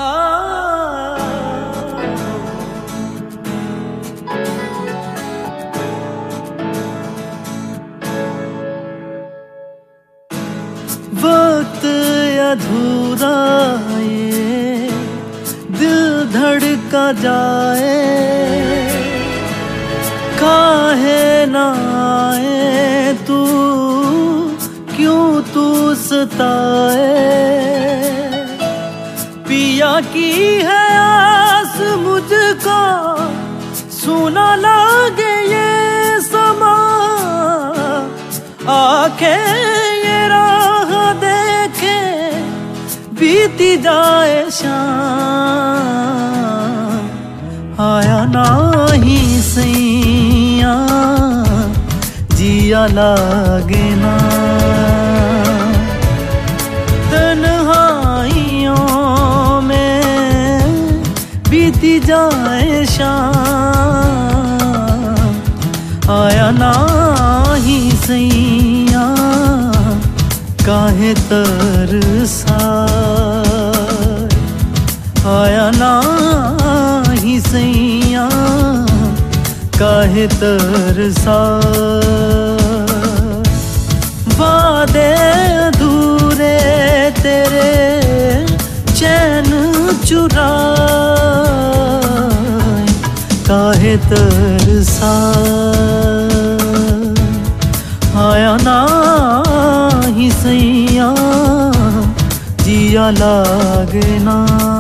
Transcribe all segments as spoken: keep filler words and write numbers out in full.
वक्त अधूरा ये दिल धड़का जाए, काहे ना आए तू, क्यों तू सताए। पिया की है आस मुझको, सुना लागे ये समा, आंखें ये राह देखे बीती जाए शाम। आया ना ही सैया जिया लागे ना, तन्हाइयों में बीती जाए शाम। आया ना ही सैया काहे तरसा, आया ना ही सैया काहे तरसा। वादे अधूरे तेरे चैन चुराए, काहे तरसा। आया ना ही सैया जिया लागे ना।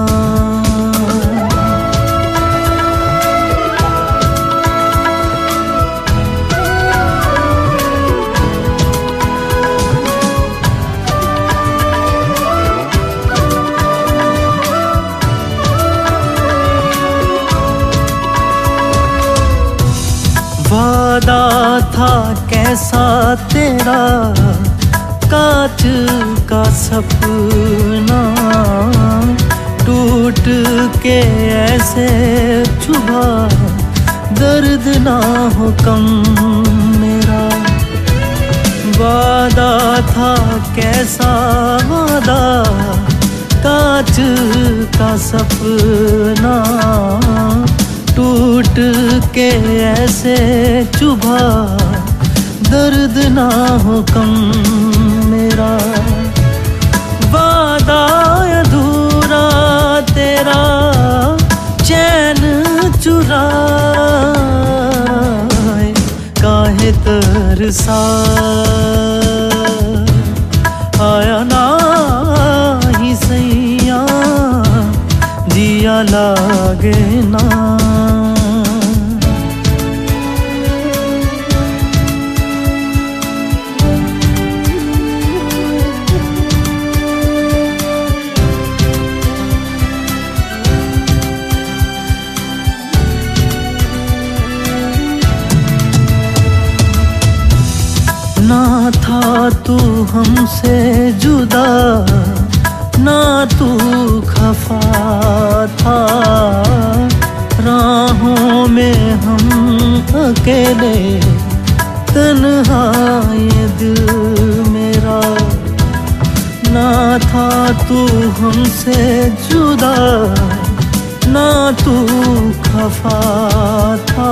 वादा था कैसा तेरा, कांच का सपना, टूट के ऐसे चुभा, दर्द ना हो कम मेरा। वादा था कैसा वादा, कांच का सपना, टूट के ऐसे चुभा, दर्द ना हो कम मेरा। वादा अधूरा तेरा चैन चुराए, काहे तरसा। आया ना ही सैया जिया लागे ना। ना था तू हमसे जुदा, ना तू खफा था, राहों में हम अकेले, तन्हा ये दिल मेरा। ना था तू हमसे जुदा, ना तू खफा था,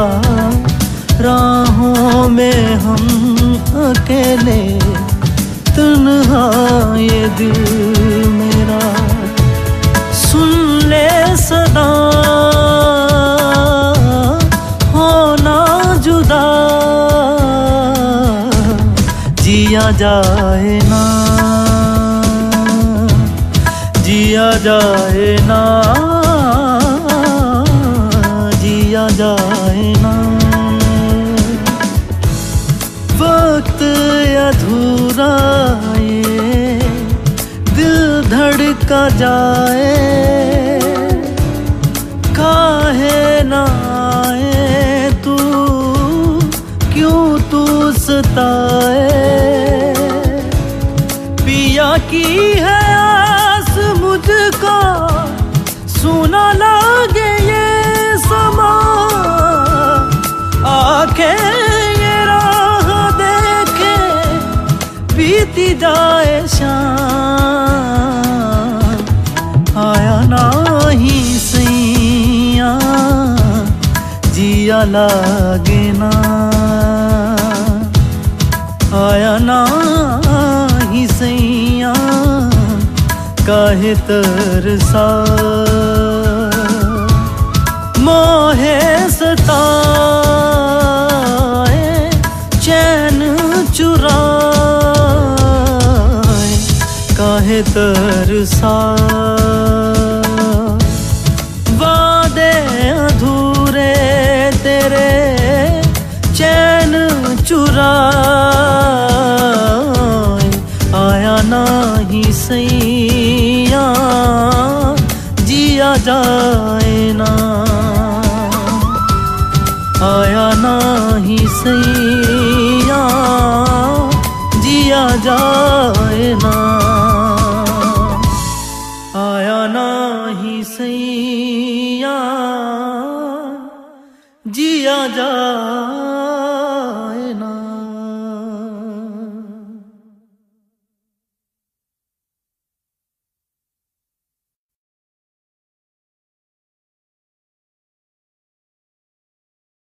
राहों में हम अकेले, तन्हा ये दिल मेरा। सुन ले सदा होना जुदा, जिया जाए ना, जिया जाए ना, जिया जाए ना। वक्त अधूरा ये दिल धड़का जाए, काहे ना आए तू, क्यों तू सताए। पिया की है आस मुझको, सुना लागे ये समा, आंखें बीती जाए शाम। आया ना लागे ना, आया ना ही सैया काहे तरसा, मोहे सताए चैन चुराए काहे तरसा, वादे अधूरे तेरे चैन चुराए, आया ना ही सैया जिया जाए ना, आया ना ही सैया जिया जाए ना, आया ना ही सैया जिया जाए।